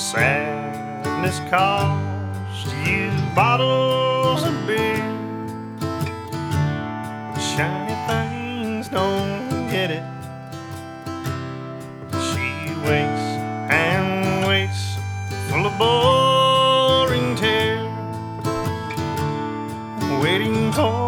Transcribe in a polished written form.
Sadness cost you bottles of beer. Shiny things don't get it. She waits and waits, full of boring tears, waiting for